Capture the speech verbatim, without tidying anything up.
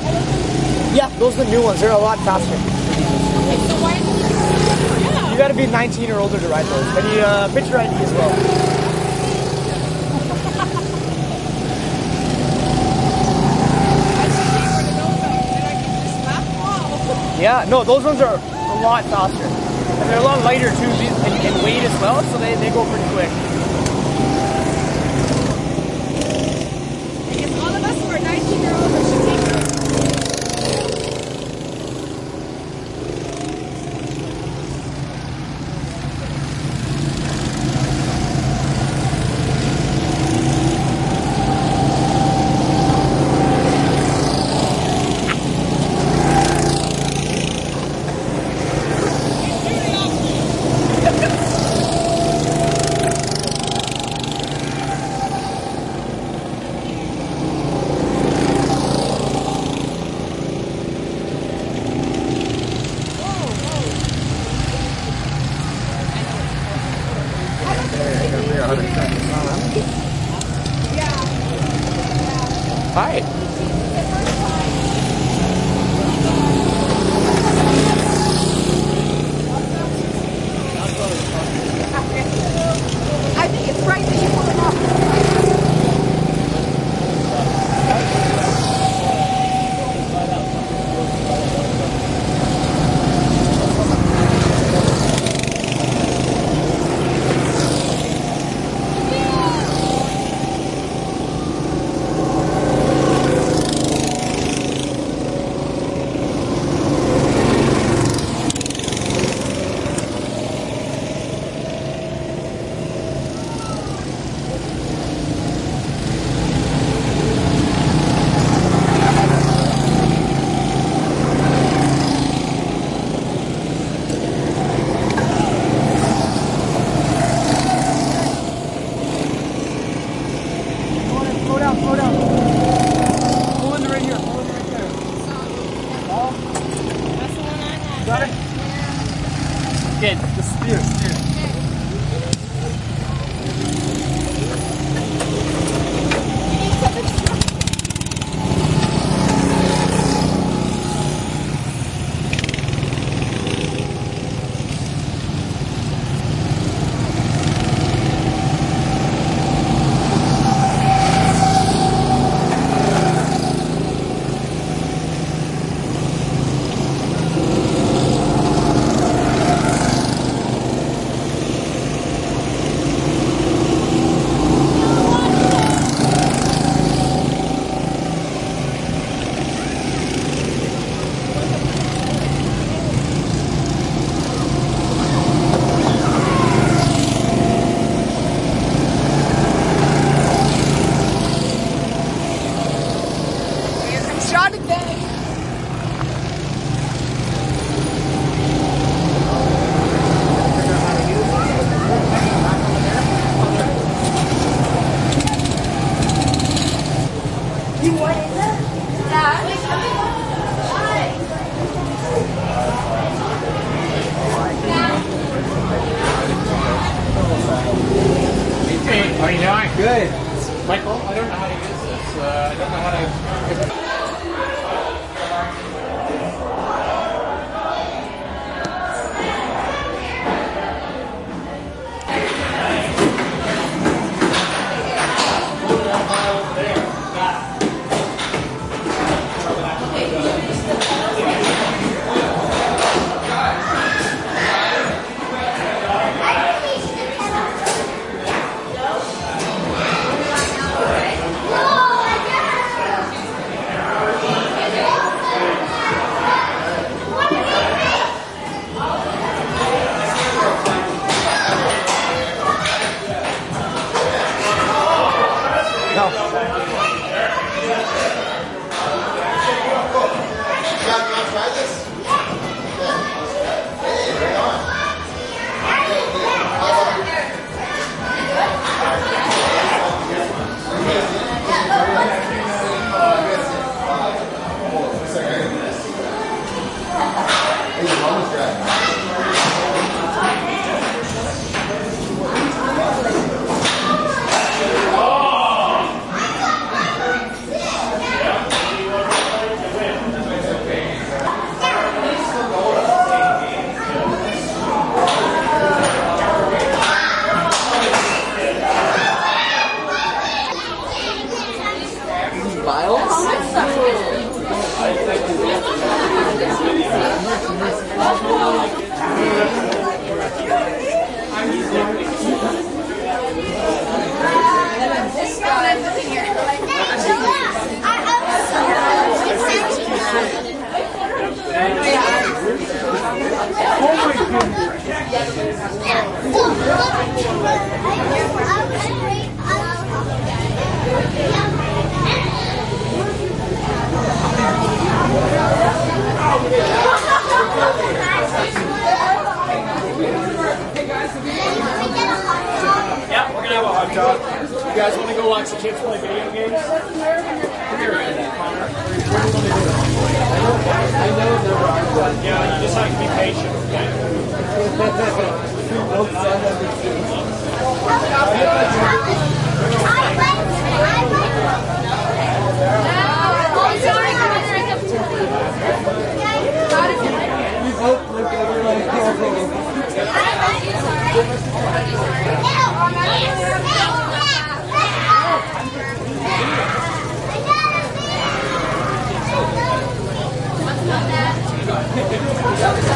Yeah, those are the new ones. They're a lot faster. Okay, so why is it yeah. You gotta be nineteen or older to ride those. And you uh, picture I D as well. Yeah, no, those ones are a lot faster. And they're a lot lighter too, and, and weight as well, so they, they go pretty quick. I guess all of us who are nineteen year olds should take it. Hi. I think it's right that you pull them off. Slow down, slow down. Pull in right here, pull in right there. Ball. That's the one I had. Got it? Okay, just steer, steer. Shot again. You want it? Yeah. Hey, how are you doing? Good. Michael, I don't know how to use this. Uh, I don't know how to... guys want to go watch the kids play video games? Yeah, you just have to be patient, okay? What's